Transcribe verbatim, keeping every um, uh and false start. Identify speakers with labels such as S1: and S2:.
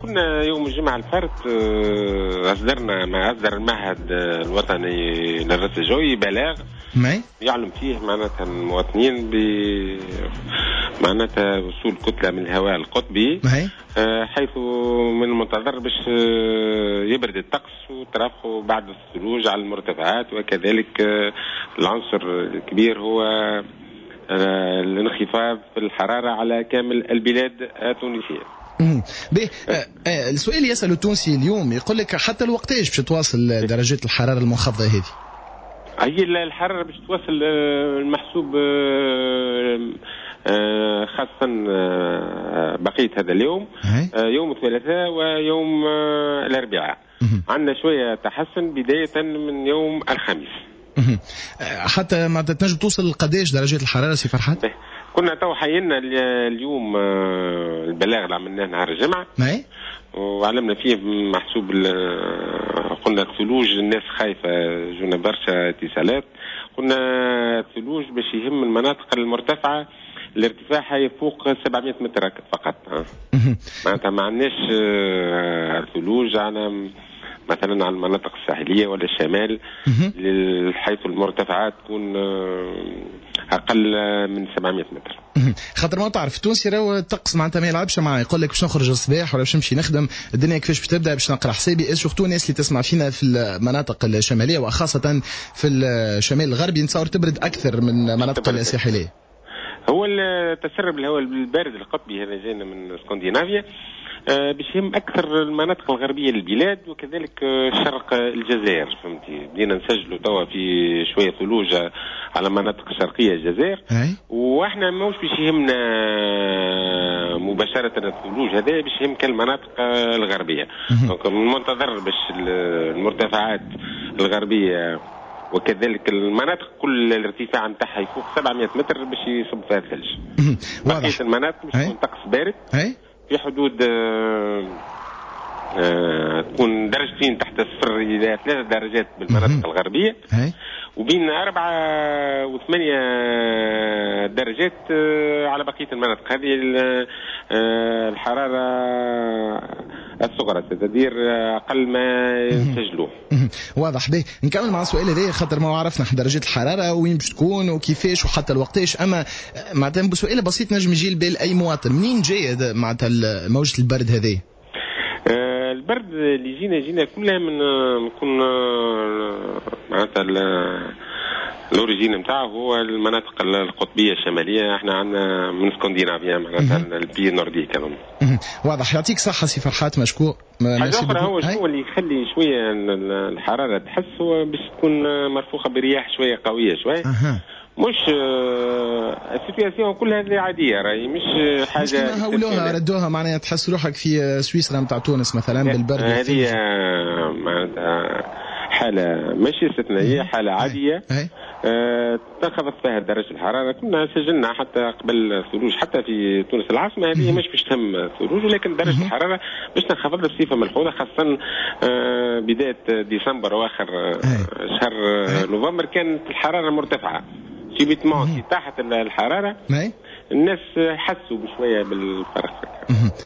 S1: كنا يوم الجمعة الفارت أصدرنا ما أصدر المعهد الوطني للرصد الجوي بلاغ يعلم فيه معناتها المواطنين ب معناتها وصول كتلة من الهواء القطبي، حيث من المنتظر باش يبرد الطقس وترافقه بعد الثلوج على المرتفعات، وكذلك العنصر الكبير هو الانخفاض في الحرارة على كامل البلاد التونسية.
S2: به السؤال يسأل التونسي اليوم يقول لك حتى الوقتاش باش تواصل درجات الحرارة المنخفضة هذه؟
S1: هي الحرارة باش توصل المحسوب خاصة بقية هذا اليوم يوم الثلاثاء ويوم الأربعاء، عندنا شوية تحسن بداية من يوم الخميس.
S2: حتى ما تنجم توصل قداش درجات الحرارة سي فرحات؟
S1: كنا تو حينا اليوم البلاغ اللي عملناه نهار الجمعة وعلمنا فيه محسوب قلنا الثلوج، الناس خايفة، جونا برشا اتصالات، قلنا الثلوج باش يهم المناطق المرتفعة الارتفاع يفوق سبعمائة متر فقط. معناتها ما عندناش ثلوج على مثلا على المناطق الساحلية ولا الشمال حيث المرتفعات تكون أقل من سبعمائة متر.
S2: خاطر ما تعرف التونسي راهو الطقس معناتها ما يلعبش معاه، يقول لك باش نخرج الصباح ولا باش نمشي نخدم الدنيا كيفاش باش تبدا، باش نقرا حسابي. سورتو الناس اللي تسمع فينا في المناطق الشمالية وخاصة في الشمال الغربي نتصور تبرد أكثر من المناطق الساحلية.
S1: هو التسرب الهواء البارد القطبي هذا جانا من اسكندنافيا باش يهم اكثر المناطق الغربيه للبلاد وكذلك شرق الجزائر. فهمتي بدينا نسجلوا توا في شويه ثلوج على مناطق الشرقيه الجزائر، واحنا ماهوش باش يهمنا مباشره الثلوج هذا، باش يهم كالمناطق الغربيه. دونك المنتظر باش المرتفعات الغربيه وكذلك المناطق كل الارتفاع نتاعها يفوق سبعمائة متر باش يصب فيها الثلج. بقية المناطق باش تكون طقس بارد في حدود آه آه تكون درجتين تحت الصفر إلى ثلاث درجات بالمناطق الغربية، وبين أربعة وثمانية درجات آه على بقية المناطق. هذه آه الحرارة الصغرى تدير أقل ما يسجلوه.
S2: واضح. به نكمل مع السؤال هذا خاطر ما عرفنا درجات الحرارة وين باش تكون وكيفاش وحتى الوقتاش، أما معناتها بسؤال بسيط نجم يجي لبال أي مواطن، منين جاي معناتها موجة البرد هذه؟
S1: آه البرد اللي جينا جينا كلها من نكون معناتها الأوريجين نتاعه هو المناطق القطبية الشمالية. احنا عندنا من اسكندنافيا معناتها البي نوردي كمان.
S2: واضح. يعطيك صحة سي فرحات، مشكور.
S1: حاجة أخرى هو شنو اللي يخلي شوية الحرارة تحس هو باش تكون مرفوقة برياح شوية قوية شوية. أه. مش السيتواسيون كلها هذه عادية، راهي مش حاجة.
S2: مش هولوها ردوها معناها تحس روحك في سويسرا نتاع تونس مثلا بالبرد.
S1: هذه معناتها حالة ماشي استثنائية، حالة عادية. أه تنخفض فيها درجة الحرارة. كنا سجلنا حتى قبل الثلوج حتى في تونس العاصمة، هذه مش باش تهم الثلوج، ولكن درجة الحرارة باش تنخفض بصفة ملحوظة، خاصة أه بداية ديسمبر واخر شهر نوفمبر كانت الحرارة مرتفعة سيبيتمون تحت الحرارة، الناس حسوا بشوية بالفرق.